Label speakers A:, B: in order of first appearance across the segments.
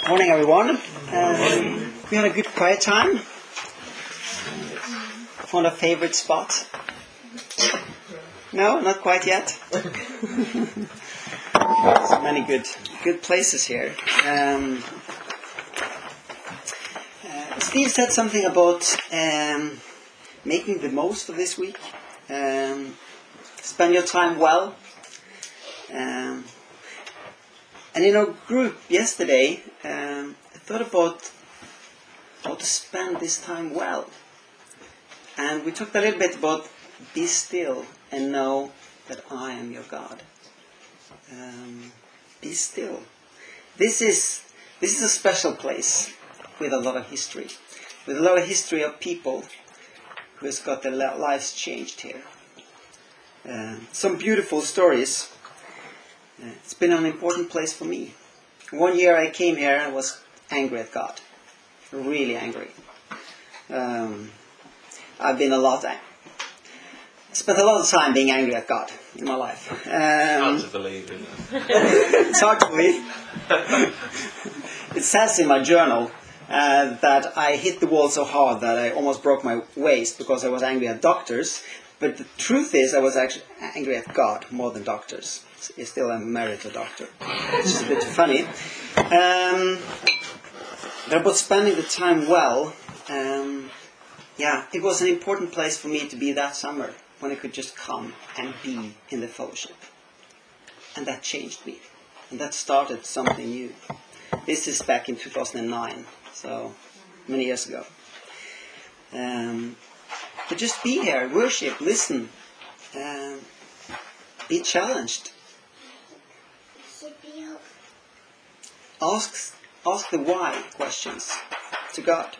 A: Morning, everyone. We had a good quiet time. Found a favorite spot? No, not quite yet. So many good places here. Steve said something about making the most of this week. Spend your time well. And in our group yesterday, I thought about how to spend this time well. And we talked a little bit about be still and know that I am your God. Be still. This is a special place with a lot of history. With a lot of history of people who has got their lives changed here. Some beautiful stories. It's been an important place for me. One year I came here and was angry at God. Really angry. I've been spent a lot of time being angry at God in my life.
B: Hard to believe, isn't it?
A: It's hard to believe. It says in my journal that I hit the wall so hard that I almost broke my waist because I was angry at doctors. But the truth is I was actually angry at God more than doctors. I still am married to a doctor. It's just a bit funny. But about spending the time well, it was an important place for me to be that summer when I could just come and be in the fellowship. And that changed me. And that started something new. This is back in 2009, so many years ago. But just be here, worship, listen, be challenged. Ask the why questions to God.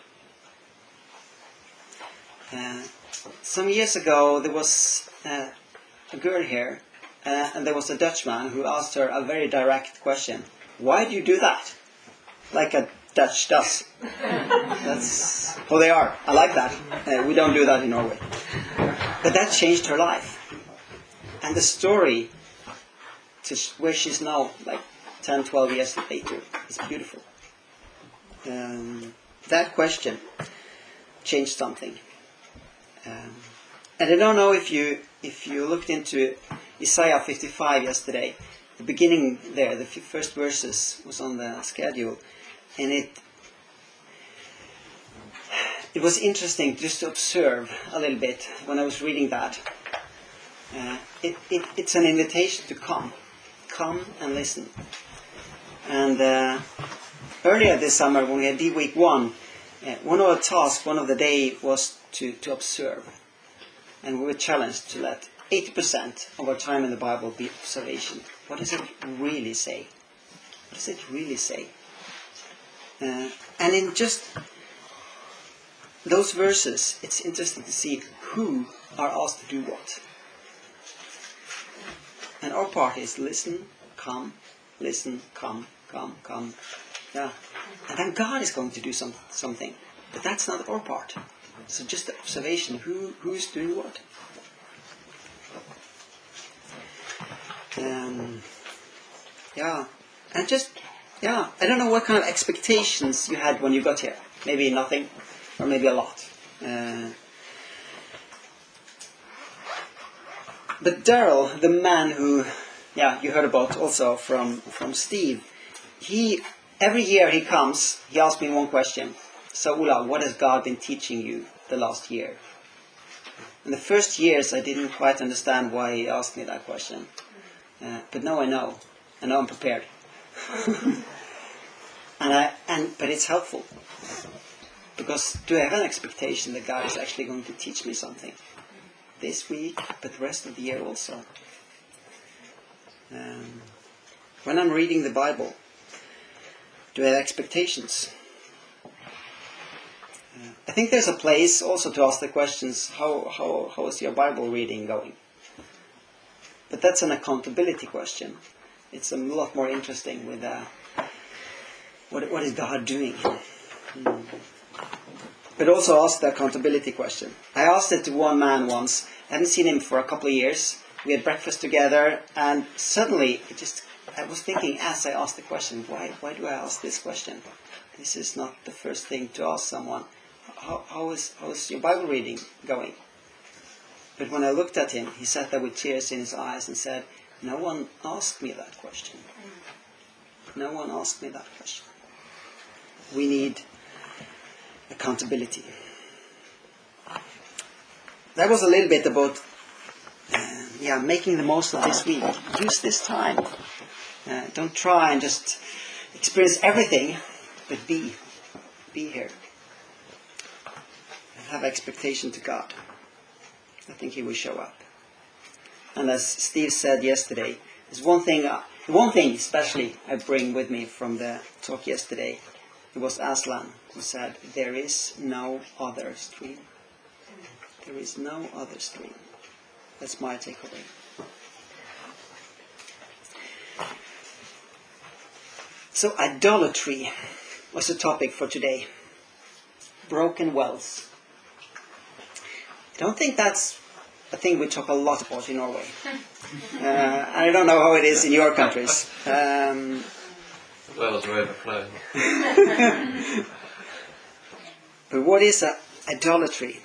A: Some years ago there was a girl here and there was a Dutchman who asked her a very direct question. Why do you do that? Like a Dutch does. That's who they are. I like that. We don't do that in Norway. But that changed her life. And the story to where she's now, like 10, 12 years later, is beautiful. That question changed something. And I don't know if you looked into Isaiah 55 yesterday. The beginning there, the first verses was on the schedule. And it was interesting just to observe a little bit when I was reading that. It's an invitation to come. Come and listen. And earlier this summer when we had D-Week 1, one of our tasks, one of the day was to observe. And we were challenged to let 80% of our time in the Bible be observation. What does it really say? What does it really say? And in just those verses, it's interesting to see who are asked to do what. And our part is listen, come, come. Yeah. And then God is going to do something. But that's not our part. So just the observation, who's doing what. I don't know what kind of expectations you had when you got here. Maybe nothing, or maybe a lot. But Daryl, the man who, you heard about also from Steve, every year he comes, he asks me one question. So Ola, what has God been teaching you the last year? In the first years I didn't quite understand why he asked me that question. But now I know. I know I'm prepared. But it's helpful. Because do I have an expectation that God is actually going to teach me something? This week, but the rest of the year also. When I'm reading the Bible, do I have expectations? I think there's a place also to ask the questions, how is your Bible reading going? But that's an accountability question. It's a lot more interesting with what is God doing? But also ask the accountability question. I asked it to one man once. I hadn't seen him for a couple of years. We had breakfast together, and suddenly it just I was thinking as I asked the question, why do I ask this question? This is not the first thing to ask someone. How is your Bible reading going? But when I looked at him, he sat there with tears in his eyes and said, no one asked me that question. No one asked me that question. We need accountability. That was a little bit about making the most of this week. Use this time. Don't try and just experience everything, but be here. Have expectation to God. I think He will show up. And as Steve said yesterday, there's one thing especially I bring with me from the talk yesterday. It was Aslan who said, there is no other stream. There is no other stream. That's my takeaway. So idolatry was the topic for today. Broken wells. I don't think that's a thing we talk a lot about in Norway. I don't know how it is in your countries.
B: Wells are overflowing.
A: But what is idolatry?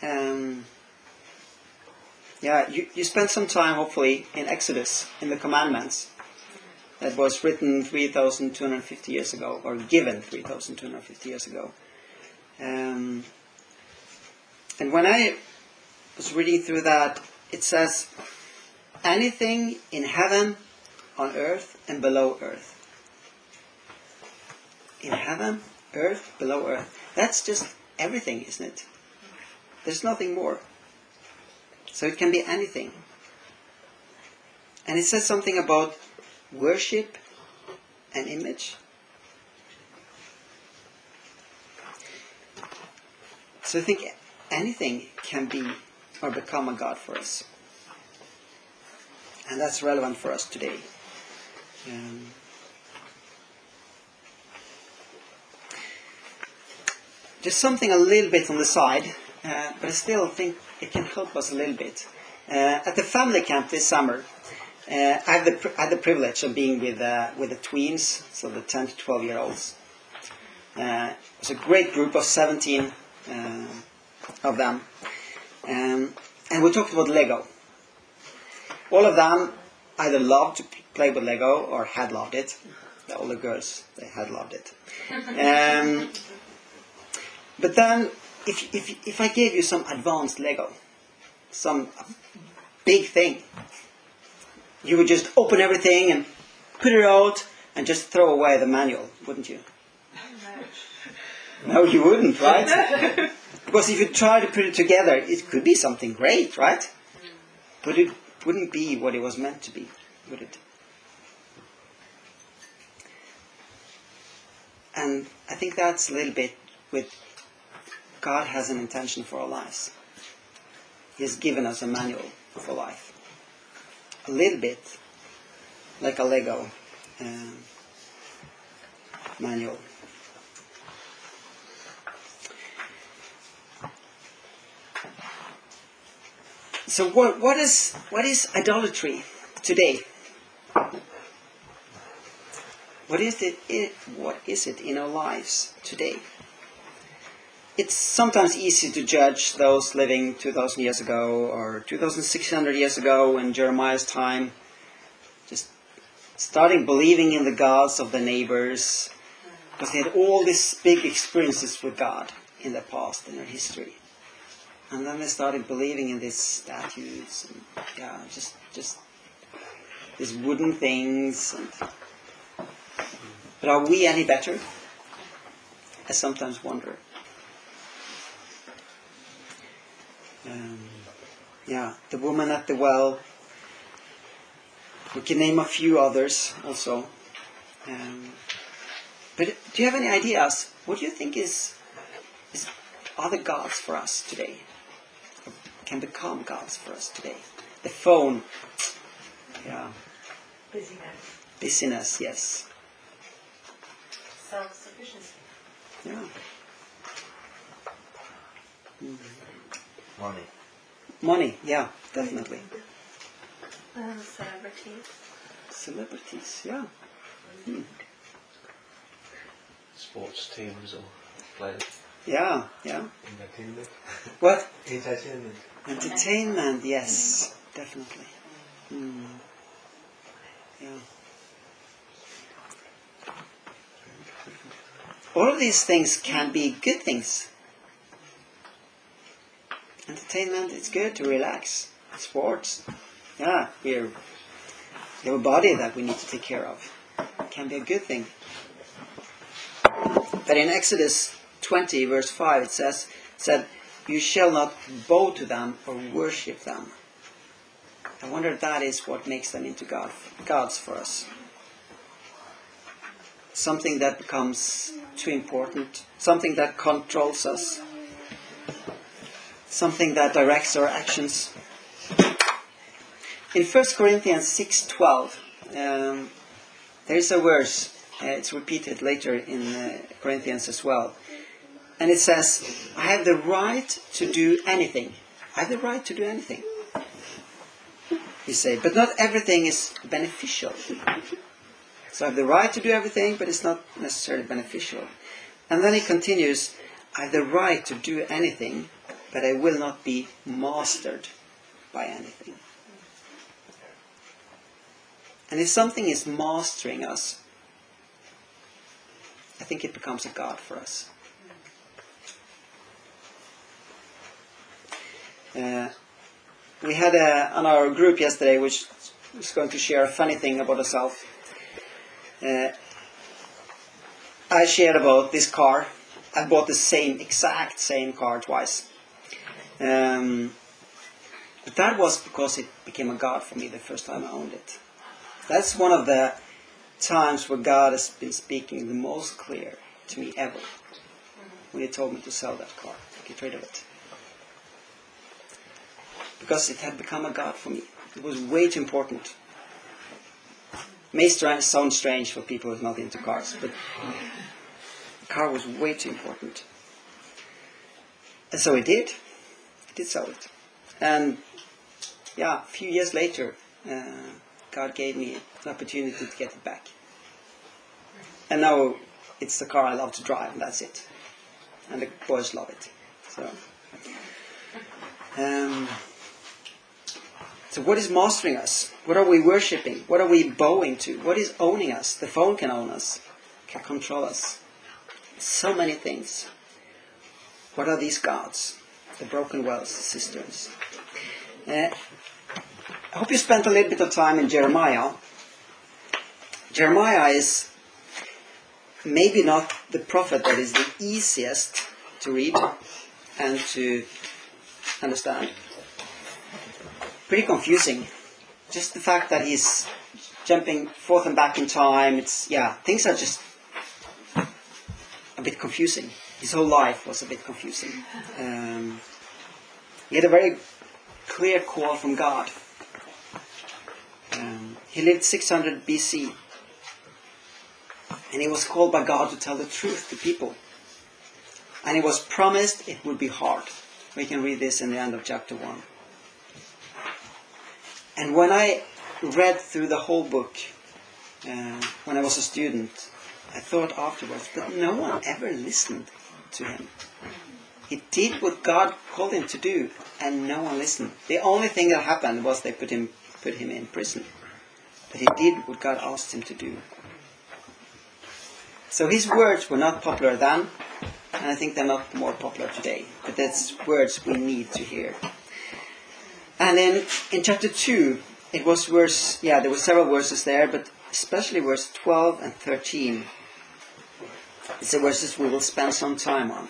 A: You spent some time, hopefully, in Exodus, in the commandments that was written 3,250 years ago, or given 3,250 years ago. And when I was reading through that, it says, anything in heaven, on earth, and below earth. In heaven, earth, below earth. That's just everything, isn't it? There's nothing more. So it can be anything. And it says something about worship and image. So I think anything can be or become a god for us. And that's relevant for us today. Just something a little bit on the side, but I still think it can help us a little bit. At the family camp this summer, I had the privilege of being with the tweens, so the 10 to 12-year-olds. It was a great group of 17 of them. And we talked about Lego. All of them either loved to play with Lego or had loved it. All the girls, they had loved it. But then, if I gave you some advanced Lego, some big thing, you would just open everything and put it out and just throw away the manual, wouldn't you? No, you wouldn't, right? Because if you try to put it together, it could be something great, right? But it wouldn't be what it was meant to be, would it? And I think that's a little bit with God has an intention for our lives. He has given us a manual for life. A little bit like a Lego manual. So what is idolatry today? What is it in our lives today? It's sometimes easy to judge those living 2,000 years ago or 2,600 years ago in Jeremiah's time, just starting believing in the gods of the neighbors, because they had all these big experiences with God in their past, in their history. And then they started believing in these statues and just these wooden things. But are we any better? I sometimes wonder. The woman at the well. We can name a few others also. But do you have any ideas? What do you think is other gods for us today? Or can become gods for us today? The phone. Yeah. Busyness, yes.
C: Self-sufficiency.
A: Yeah.
B: Money,
A: yeah, definitely.
C: Celebrity.
A: Celebrities, yeah.
B: Sports teams or players.
A: Yeah.
C: Entertainment.
A: What?
C: Entertainment.
A: Entertainment, yes, definitely. Yeah. All of these things can be good things. Entertainment, it's good to relax. Sports, yeah, we have a body that we need to take care of. It can be a good thing. But in Exodus 20, verse 5, it said, "You shall not bow to them or worship them." I wonder if that is what makes them into gods for us. Something that becomes too important, something that controls us, something that directs our actions. In 1 Corinthians 6:12, there is a verse, it's repeated later in Corinthians as well, and it says, "I have the right to do anything." I have the right to do anything. You say, but not everything is beneficial. So I have the right to do everything, but it's not necessarily beneficial. And then he continues, "I have the right to do anything, but I will not be mastered by anything." And if something is mastering us, I think it becomes a god for us. We had on our group yesterday, which was going to share a funny thing about herself. I shared about this car. I bought the exact same car twice. But that was because it became a god for me the first time I owned it. That's one of the times where God has been speaking the most clear to me ever. When He told me to sell that car, get rid of it. Because it had become a god for me. It was way too important. It may sound strange for people who are not into cars, but the car was way too important. And so it did. It did sell it. And a few years later, God gave me an opportunity to get it back. And now it's the car I love to drive, and that's it. And the boys love it. So what is mastering us? What are we worshipping? What are we bowing to? What is owning us? The phone can own us, can control us. So many things. What are these gods? The broken wells, cisterns. I hope you spent a little bit of time in Jeremiah. Jeremiah is maybe not the prophet that is the easiest to read and to understand. Pretty confusing. Just the fact that he's jumping forth and back in time, things are just a bit confusing. His whole life was a bit confusing. He had a very clear call from God. He lived 600 BC. And he was called by God to tell the truth to people. And he was promised it would be hard. We can read this in the end of chapter 1. And when I read through the whole book, when I was a student, I thought afterwards, but no one ever listened to him. He did what God called him to do, and no one listened. The only thing that happened was they put him in prison. But he did what God asked him to do. So his words were not popular then, and I think they're not more popular today. But that's words we need to hear. And then in chapter 2, it was there were several verses there, but especially verse 12 and 13. It's the verses we will spend some time on.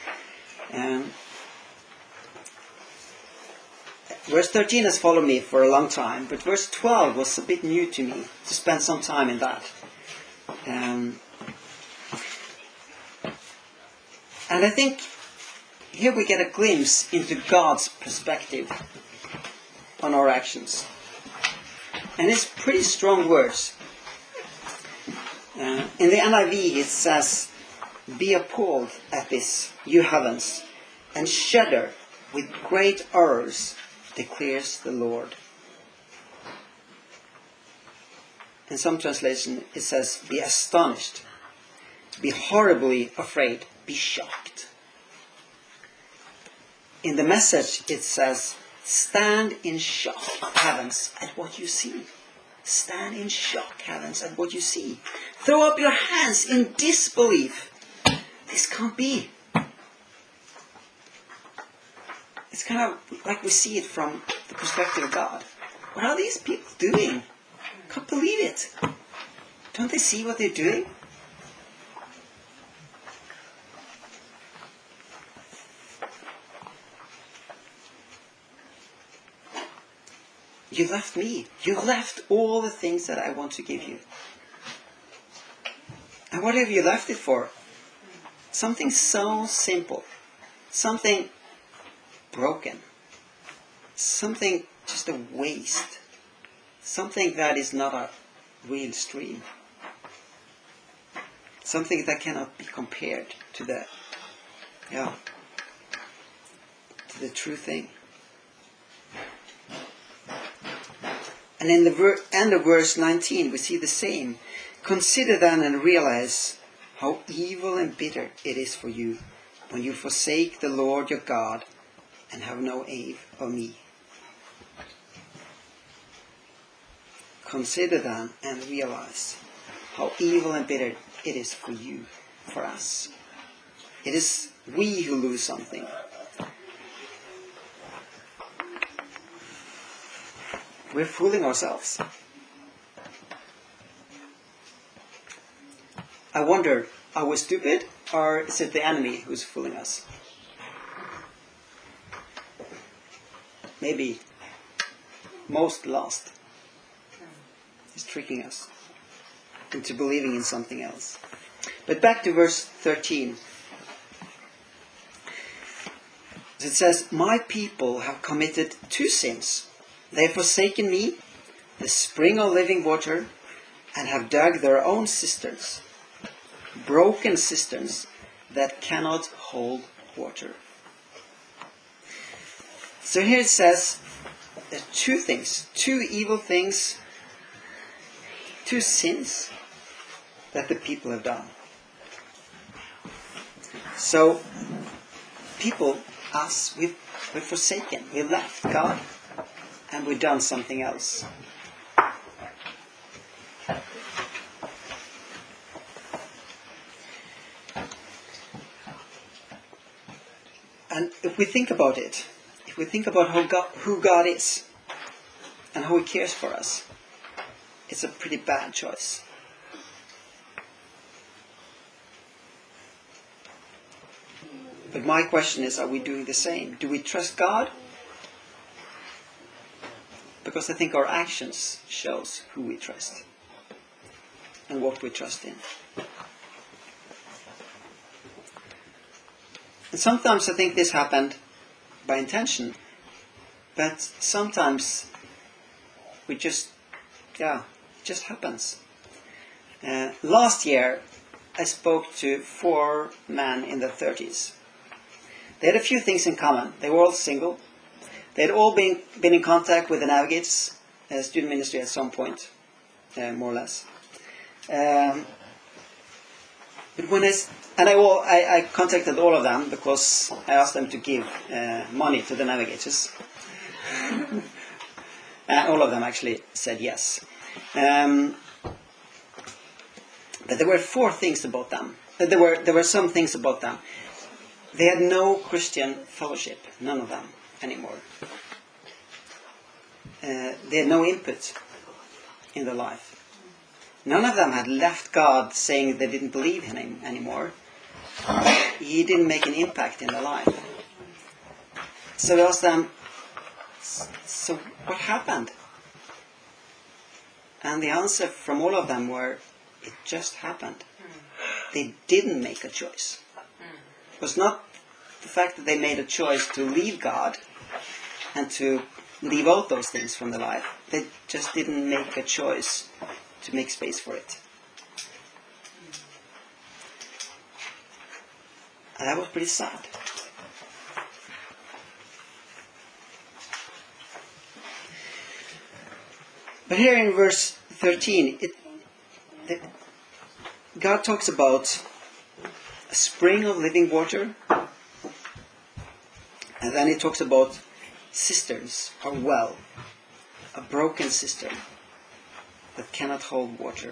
A: Verse 13 has followed me for a long time, but verse 12 was a bit new to me, to spend some time in that. And I think here we get a glimpse into God's perspective on our actions. And it's pretty strong words. In the NIV it says, "Be appalled at this, you heavens, and shudder with great horrors, declares the Lord." In some translation it says, be astonished, be horribly afraid, be shocked. In the Message it says, stand in shock, heavens, at what you see. Stand in shock, heavens, at what you see. Throw up your hands in disbelief. This can't be. It's kind of like we see it from the perspective of God. What are these people doing? Can't believe it. Don't they see what they're doing? You left me. You left all the things that I want to give you. And what have you left it for? Something so simple. Something broken. Something just a waste. Something that is not a real stream. Something that cannot be compared to the true thing. And in the end of verse 19 we see the same. Consider then and realize how evil and bitter it is for you when you forsake the Lord your God and have no aid of me. Consider then and realize how evil and bitter it is for you, for us. It is we who lose something. We're fooling ourselves. I wonder, are we stupid or is it the enemy who's fooling us? Maybe most lost. He's tricking us into believing in something else. But back to verse 13. It says, my people have committed two sins. They have forsaken me, the spring of living water, and have dug their own cisterns, broken cisterns that cannot hold water. So here it says there are two things, two evil things, two sins that the people have done. So people, us, we've forsaken, we've left God, and we've done something else. And if we think about it, if we think about who God is and how He cares for us, it's a pretty bad choice. But my question is, are we doing the same? Do we trust God? Because I think our actions shows who we trust and what we trust in. And sometimes I think this happened by intention, but sometimes it just happens. Last year I spoke to 4 men in their 30s. They had a few things in common. They were all single. They had all been in contact with the Navigates student ministry at some point, more or less. But when I contacted all of them because I asked them to give money to the Navigators. And all of them actually said yes. But there were 4 things about them. There were some things about them. They had no Christian fellowship, none of them anymore. They had no input in their life. None of them had left God saying they didn't believe in Him anymore. He didn't make an impact in their life. So I asked them, so what happened? And the answer from all of them were, it just happened. They didn't make a choice. It was not the fact that they made a choice to leave God and to leave out those things from their life. They just didn't make a choice to make space for it. And that was pretty sad. But here in verse 13, God talks about a spring of living water, and then he talks about cisterns or well, a broken cistern that cannot hold water.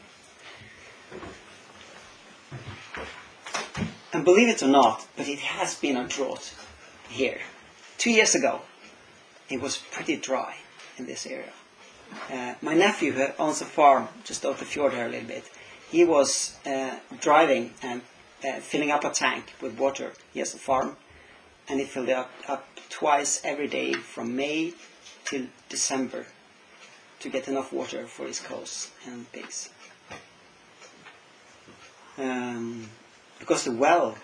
A: And believe it or not, but it has been a drought here. 2 years ago, it was pretty dry in this area. My nephew, who owns a farm just out the fjord here a little bit, he was driving and filling up a tank with water. He has a farm, and he filled it up twice every day from May till December to get enough water for his cows and pigs. Because the well,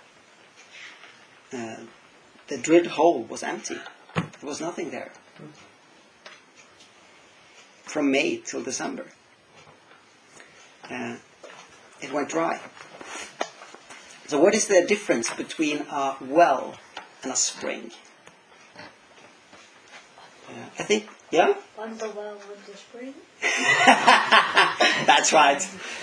A: the drilled hole was empty. There was nothing there. From May till December. It went dry. So what is the difference between a well and a spring? I think, yeah?
D: One's a well, one's a spring.
A: That's right.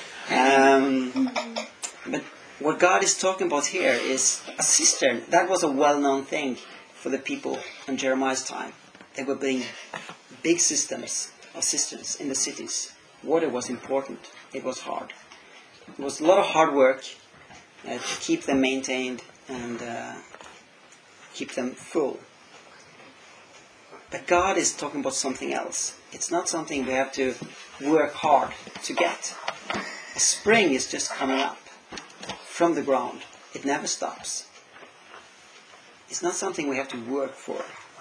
A: But what God is talking about here is a cistern. That was a well-known thing for the people in Jeremiah's time. They were building big systems of cisterns in the cities. Water was important. It was hard. It was a lot of hard work to keep them maintained and keep them full. But God is talking about something else. It's not something we have to work hard to get. A spring is just coming up from the ground. It never stops. It's not something we have to work for.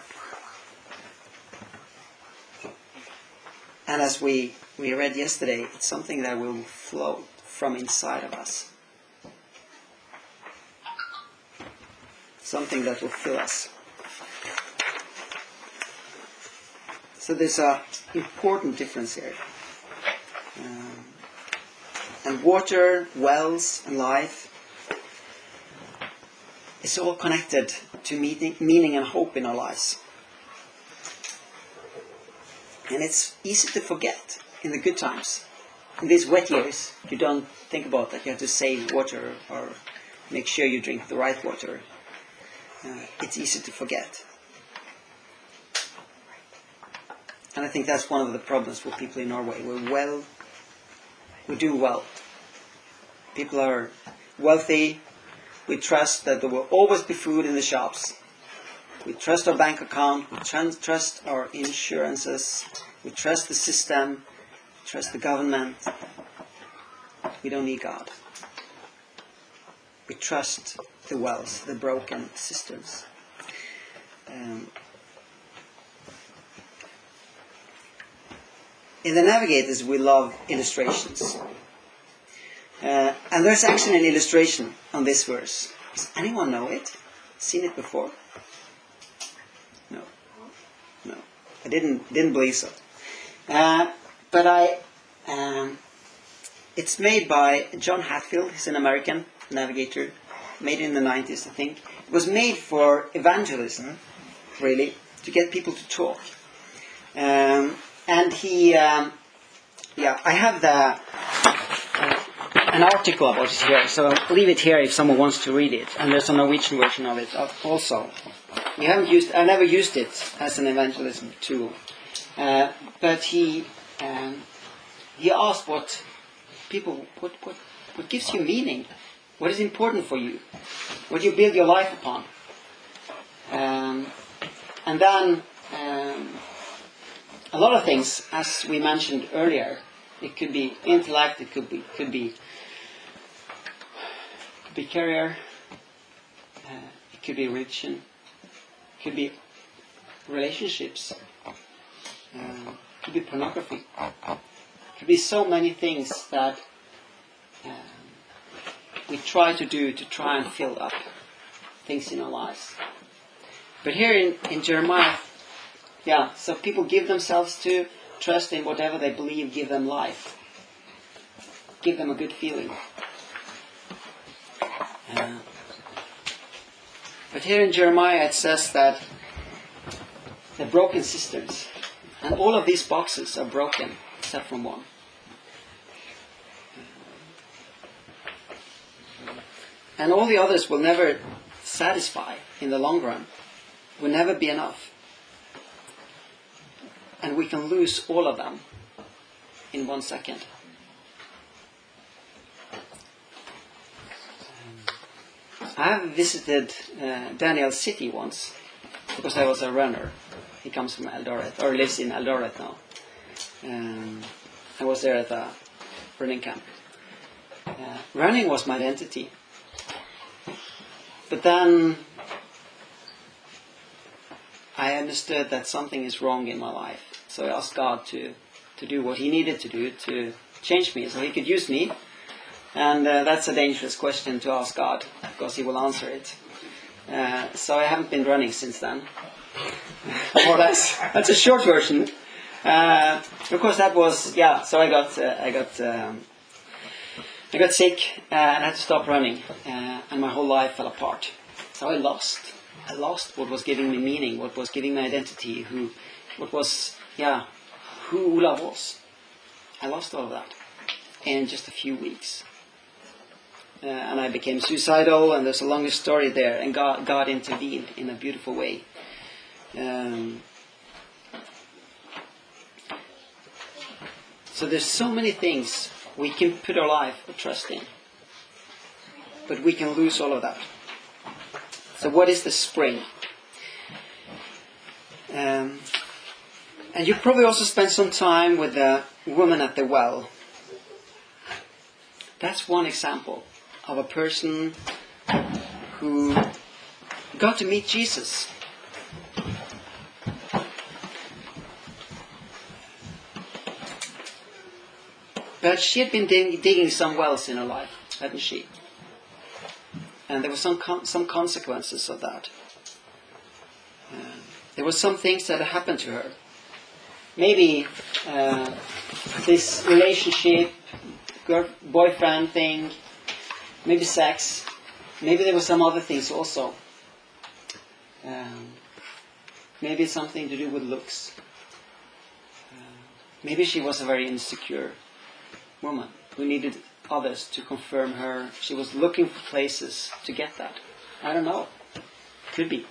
A: And as we read yesterday, it's something that will flow from inside of us. Something that will fill us. So there's an important difference here. And water, wells, and life is all connected to meaning and hope in our lives. And it's easy to forget in the good times. In these wet years, you don't think about that you have to save water or make sure you drink the right water. It's easy to forget. And I think that's one of the problems with people in Norway. We do well. People are wealthy. We trust that there will always be food in the shops. We trust our bank account. We trust our insurances. We trust the system. We trust the government. We don't need God. We trust the wells, the broken cisterns. In the Navigators, we love illustrations. And there's actually an illustration on this verse. Does anyone know it? Seen it before? No. I didn't believe so. But it's made by John Hatfield. He's an American navigator. Made in the 90s, I think. It was made for evangelism, really, to get people to talk. And he, I have an article about it here, so I'll leave it here if someone wants to read it. And there's a Norwegian version of it also. I never used it as an evangelism tool, but he asked what gives you meaning, what is important for you, what you build your life upon, and then. A lot of things, as we mentioned earlier, it could be intellect, it could be career, it could be religion, it could be relationships, it could be pornography, it could be so many things that we try to do to try and fill up things in our lives. But here in Jeremiah, so people give themselves to trust in whatever they believe, give them life. Give them a good feeling. But here in Jeremiah it says that the broken cisterns, and all of these boxes are broken except from one. And all the others will never satisfy in the long run. Will never be enough. And we can lose all of them in 1 second. I have visited Daniel City once because I was a runner. He comes from Eldoret, or lives in Eldoret now. I was there at a running camp. Running was my identity. But then I understood that something is wrong in my life. So I asked God to do what He needed to do to change me so He could use me. And that's a dangerous question to ask God, because He will answer it. So I haven't been running since then. More or less. That's a short version. Of course, that was, so I got sick and I had to stop running. And my whole life fell apart. So I lost what was giving me meaning, what was giving me identity, who Ola was. I lost all of that in just a few weeks. And I became suicidal, and there's a longer story there, and God intervened in a beautiful way. So there's so many things we can put our life or trust in, but we can lose all of that. So what is the spring? And you probably also spent some time with the woman at the well. That's one example of a person who got to meet Jesus. But she had been digging some wells in her life, hadn't she? And there were some consequences of that. There were some things that had happened to her. Maybe this relationship, boyfriend thing, maybe sex, maybe there were some other things also. Maybe something to do with looks. Maybe she was a very insecure woman who needed others to confirm her. She was looking for places to get that. I don't know. Could be.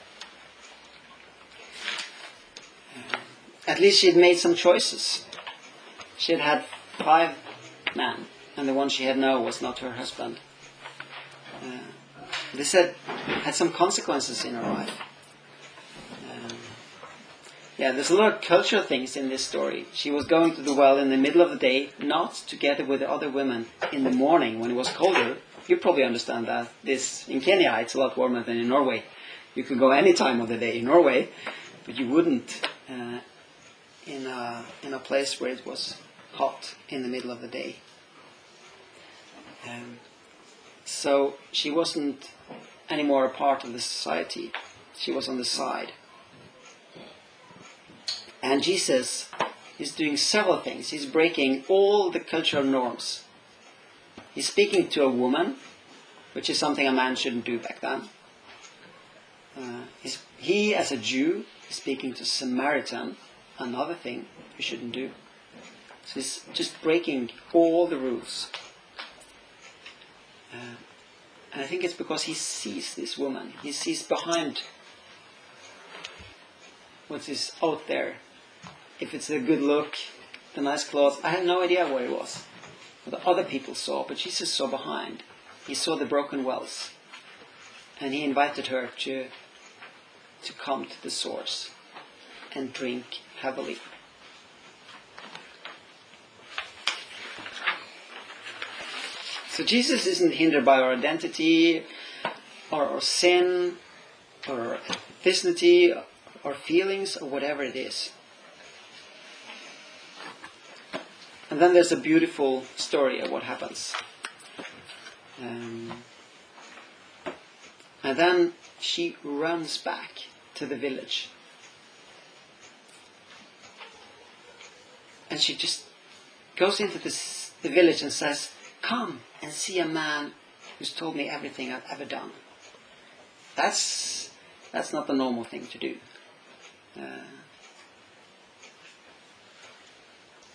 A: At least she had made some choices. She had had 5 men, and the one she had now was not her husband. This had some consequences in her life. There's a lot of cultural things in this story. She was going to the well in the middle of the day, not together with the other women in the morning when it was colder. You probably understand that. In Kenya, it's a lot warmer than in Norway. You could go any time of the day in Norway, but you wouldn't in a place where it was hot in the middle of the day. So she wasn't anymore a part of the society. She was on the side. And Jesus is doing several things. He's breaking all the cultural norms. He's speaking to a woman, which is something a man shouldn't do back then. He, as a Jew, is speaking to a Samaritan, another thing he shouldn't do. So he's just breaking all the rules. And I think it's because he sees this woman. He sees behind what is out there. If it's a good look, the nice clothes. I had no idea what it was. What the other people saw, but Jesus saw behind. He saw the broken wells. And he invited her to come to the source and drink heavily. So Jesus isn't hindered by our identity, or our sin, or our ethnicity, or feelings, or whatever it is. And then there's a beautiful story of what happens. And then she runs back to the village. And she just goes into the village and says, "Come and see a man who's told me everything I've ever done." That's not the normal thing to do.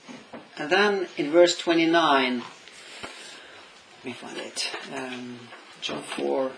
A: And then in verse 29, let me find it. John 4.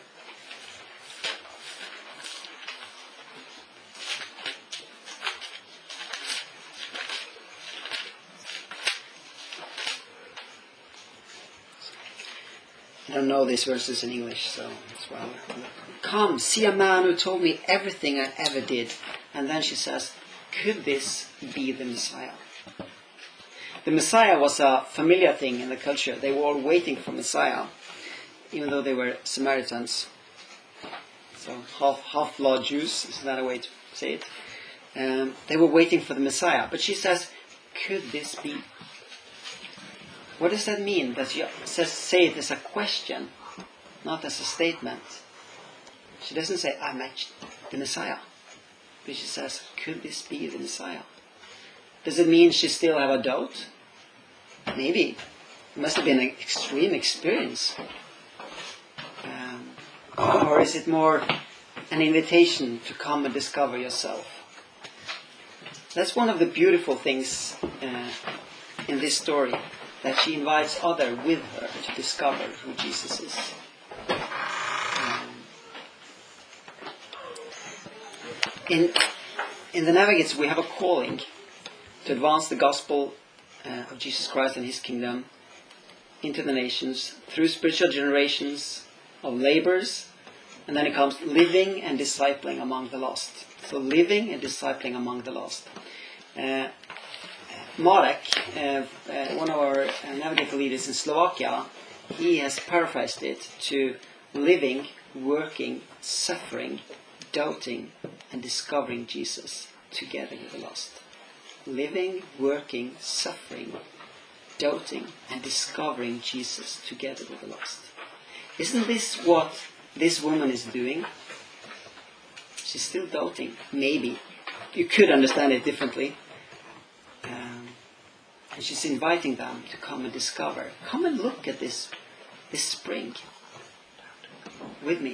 A: I don't know these verses in English, so that's why. Come, see a man who told me everything I ever did. And then she says, could this be the Messiah? The Messiah was a familiar thing in the culture. They were all waiting for Messiah, even though they were Samaritans. So half-blood Jews, is that a way to say it? They were waiting for the Messiah. But she says, could this be? What does that mean? That she say it as a question, not as a statement. She doesn't say, I met the Messiah. But she says, could this be the Messiah? Does it mean she still have a doubt? Maybe. It must have been an extreme experience. Or is it more an invitation to come and discover yourself? That's one of the beautiful things in this story, that she invites others with her to discover who Jesus is. In the Navigates we have a calling to advance the gospel of Jesus Christ and His kingdom into the nations through spiritual generations of labors, and then it comes living and discipling among the lost. So living and discipling among the lost. Marek, one of our Navigator leaders in Slovakia, he has paraphrased it to living, working, suffering, doubting, and discovering Jesus together with the lost. Living, working, suffering, doubting, and discovering Jesus together with the lost. Isn't this what this woman is doing? She's still doubting. Maybe. You could understand it differently. And she's inviting them to come and discover. Come and look at this spring with me.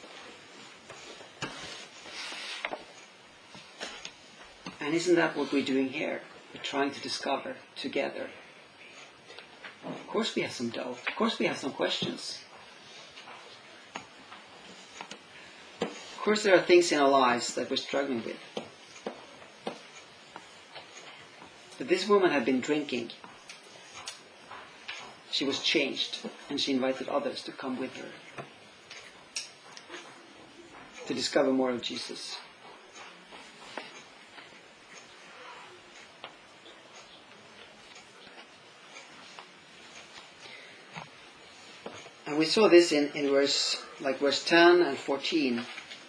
A: And isn't that what we're doing here? We're trying to discover together. Of course we have some doubt. Of course we have some questions. Of course there are things in our lives that we're struggling with. But this woman had been drinking. She was changed, and she invited others to come with her to discover more of Jesus. And we saw this in verse 10 and 14.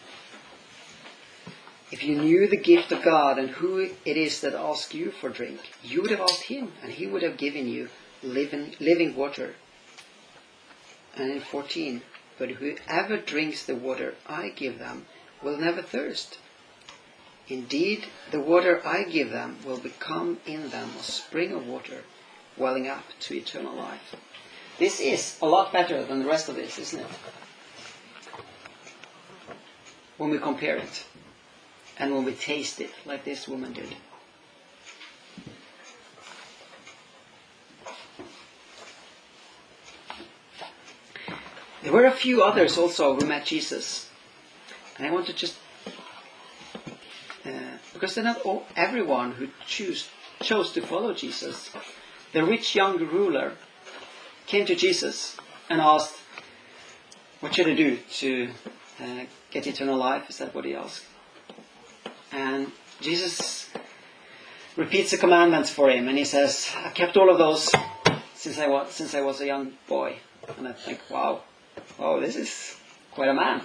A: If you knew the gift of God and who it is that asks you for drink, you would have asked Him, and He would have given you living water. And in 14, but whoever drinks the water I give them will never thirst. Indeed, the water I give them will become in them a spring of water, welling up to eternal life. This is a lot better than the rest of this, isn't it? When we compare it. And when we taste it, like this woman did. There were a few others also who met Jesus. And I want to just... because they're not everyone who chose to follow Jesus. The rich young ruler came to Jesus and asked, what should I do to get eternal life? Is that what he asked? And Jesus repeats the commandments for him, and he says, I've kept all of those since I was a young boy. And I think, wow, this is quite a man.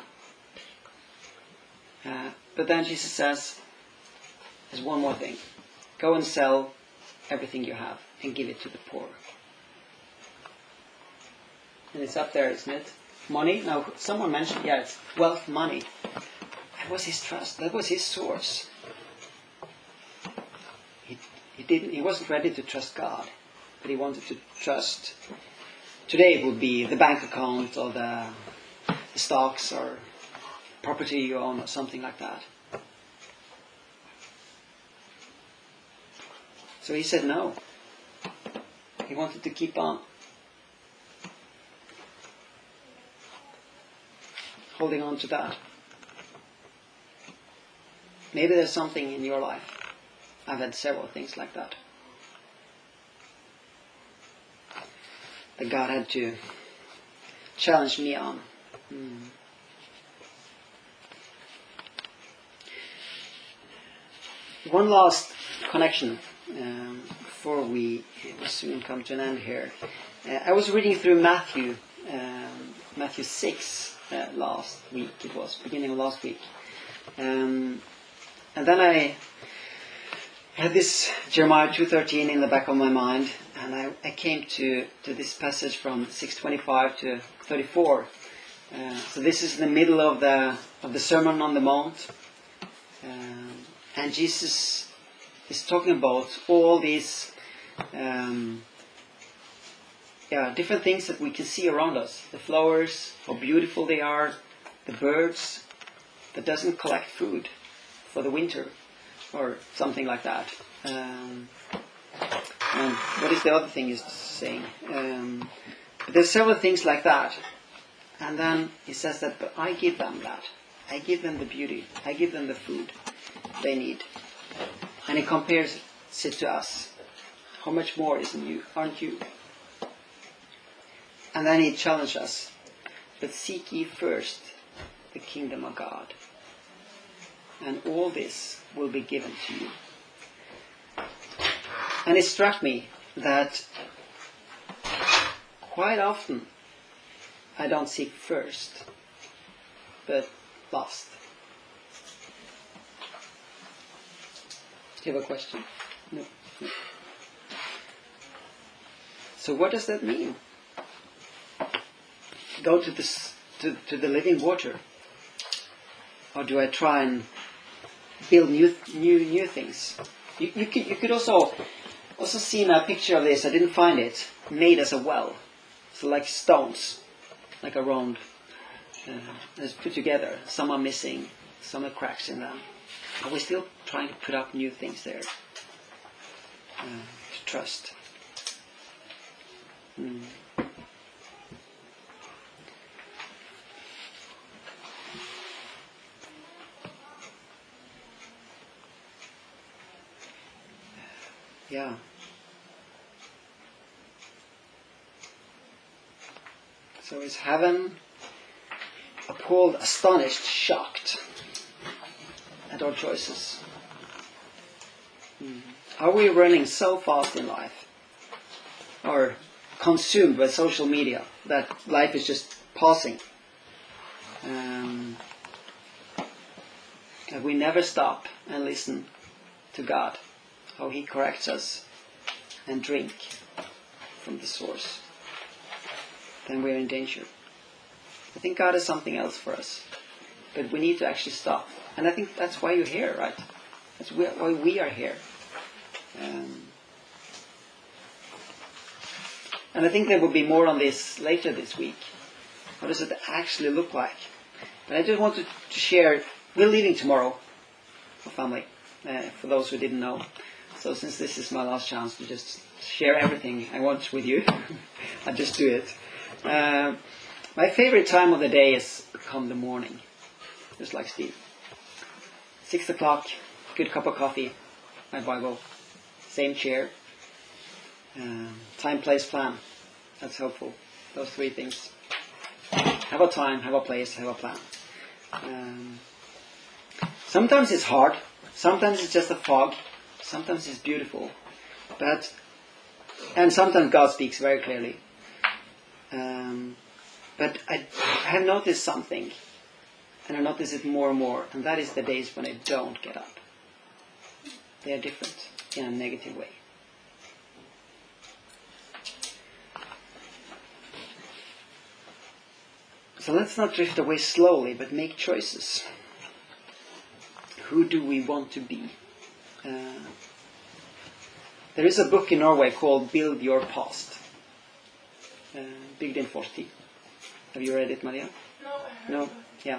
A: But then Jesus says, there's one more thing. Go and sell everything you have and give it to the poor. And it's up there, isn't it? Money? Now, someone mentioned, it's wealth, money. That was his trust. That was his source. He wasn't ready to trust God, but he wanted to trust. Today it would be the bank account or the stocks or property you own or something like that. So he said no. He wanted to keep on. holding on to that. Maybe there's something in your life. I've had several things like that. That God had to challenge me on. One last connection before we soon come to an end here. I was reading through Matthew 6 last week. It was beginning of last week, and then I had this Jeremiah 2:13 in the back of my mind, and I came to this passage from 6:25 to 34. So this is in the middle of the Sermon on the Mount, and Jesus is talking about all these different things that we can see around us. The flowers, how beautiful they are, the birds that doesn't collect food for the winter, or something like that. And what is the other thing he's saying? There's several things like that. And then he says that, but I give them that. I give them the beauty. I give them the food they need. And he compares it to us. How much more aren't you? And then he challenges us. But seek ye first the kingdom of God, and all this will be given to you. And it struck me that quite often I don't seek first, but last. Do you have a question? No. So what does that mean? Go to the living water, or do I try and build new things? You could also seen a picture of this. I didn't find it. Made as a well, so like stones, like a round. It's put together. Some are missing. Some are cracks in them. Are we still trying to put up new things there? To trust. Yeah. So is heaven appalled, astonished, shocked at our choices? Are we running so fast in life, or consumed by social media, that life is just passing? That we never stop and listen to God, how He corrects us, and drink from the source, then we're in danger. I think God has something else for us, but we need to actually stop. And I think that's why you're here, right? That's why we are here. And I think there will be more on this later this week. What does it actually look like? But I just wanted to share. We're leaving tomorrow, our family, for those who didn't know. So since this is my last chance to just share everything I want with you, I'll just do it. My favorite time of the day is come the morning, just like Steve. 6 o'clock, good cup of coffee, my Bible, same chair, time, place, plan. That's helpful. Those three things. Have a time, have a place, have a plan. Sometimes it's hard. Sometimes it's just a fog. Sometimes it's beautiful. And sometimes God speaks very clearly. But I have noticed something, and I notice it more and more, and that is the days when I don't get up. They are different in a negative way. So let's not drift away slowly, but make choices. Who do we want to be? There is a book in Norway called Build Your Past. Bygden Fortid. Have you read it, Maria? No? Yeah.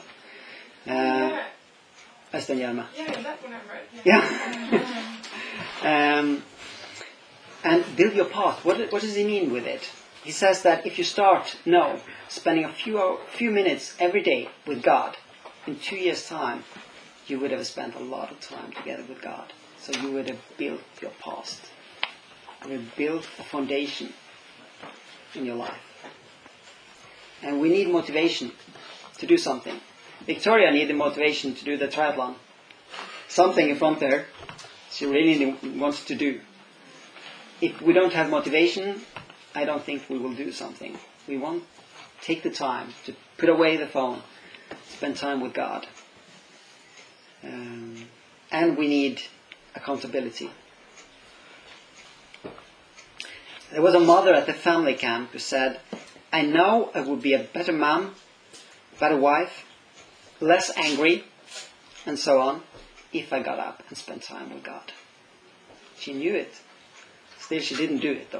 A: Øystein Hjelme. Yeah. And build your past. What does he mean with it? he says that if you start spending a few minutes every day with God, in 2 years' time, you would have spent a lot of time together with God. So you would have built your past. You would have built a foundation in your life. And we need motivation to do something. Victoria needed motivation to do the triathlon. Something in front there she really wants to do. If we don't have motivation, I don't think we will do something. We won't take the time to put away the phone, spend time with God. And we need accountability. There was a mother at the family camp who said, I know I would be a better mom, better wife, less angry, and so on, if I got up and spent time with God. She knew it. Still, she didn't do it, though.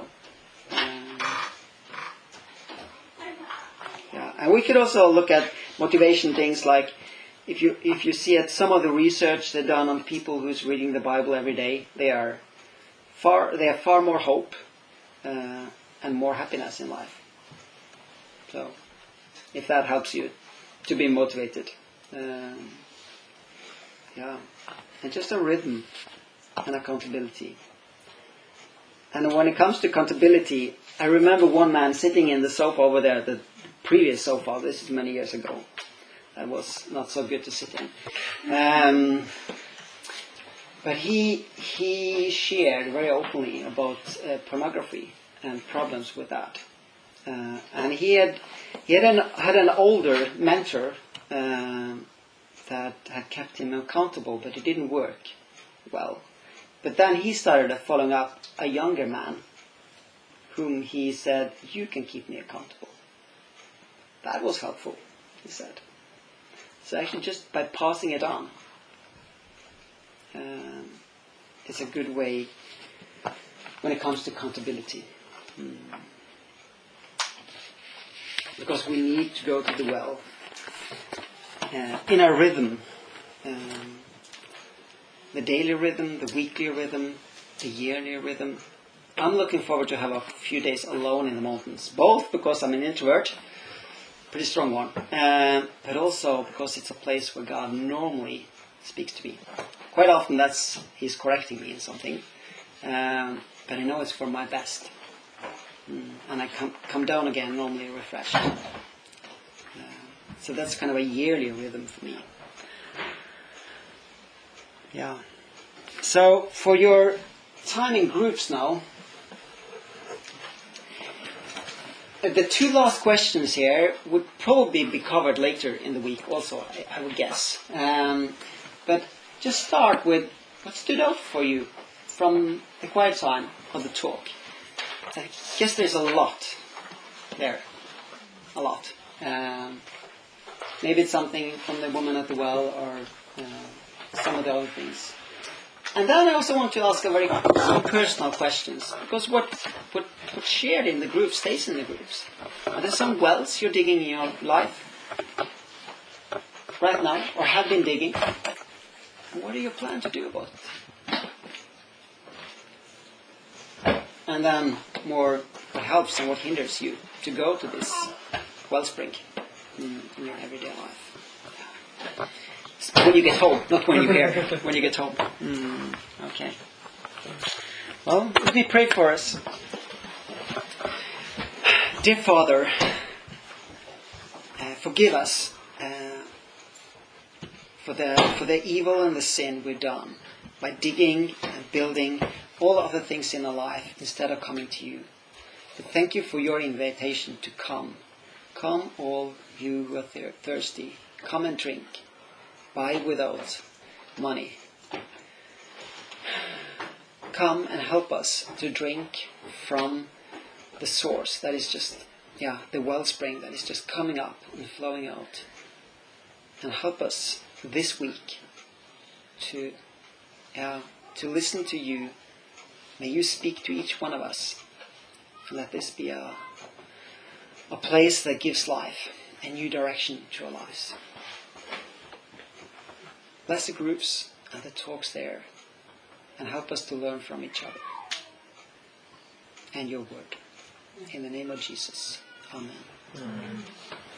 A: And we could also look at motivation things like, if you see at some of the research they've done on people who's reading the Bible every day, they have far more hope and more happiness in life. So, if that helps you to be motivated, and just a rhythm and accountability. And when it comes to accountability, I remember one man sitting in the sofa over there, the previous sofa. This is many years ago. That was not so good to sit in. But he shared very openly about pornography and problems with that. And he had an older mentor that had kept him accountable, but it didn't work well. But then he started following up a younger man whom he said, you can keep me accountable. That was helpful, he said. So actually just by passing it on, it's a good way when it comes to accountability. Because we need to go to the well in a rhythm. The daily rhythm, the weekly rhythm, the yearly rhythm. I'm looking forward to have a few days alone in the mountains. Both because I'm an introvert, pretty strong one, but also because it's a place where God normally speaks to me. Quite often He's correcting me in something, but I know it's for my best. And I come down again normally refreshed. So that's kind of a yearly rhythm for me. Yeah. So for your time in groups now, the two last questions here would probably be covered later in the week also, I would guess. But just start with what stood out for you from the quiet time of the talk. I guess there's a lot there. A lot. Maybe it's something from the woman at the well or some of the other things. And then I also want to ask some personal questions. Because what's shared in the group stays in the groups. Are there some wells you're digging in your life right now or have been digging? And what do you plan to do about it? And then more what helps and what hinders you to go to this wellspring in your everyday life. When you get home, not when you're here. When you get home. Okay. Well, let me pray for us. Dear Father, forgive us for the evil and the sin we've done by digging and building all other things in our life instead of coming to you. But thank you for your invitation to come. Come, all you who are thirsty. Come and drink. Buy without money. Come and help us to drink from the source that is just, the wellspring that is just coming up and flowing out. And help us this week to listen to you. May you speak to each one of us. Let this be a place that gives life and new direction to our lives. Bless the groups and the talks there, and help us to learn from each other and your word. In the name of Jesus. Amen.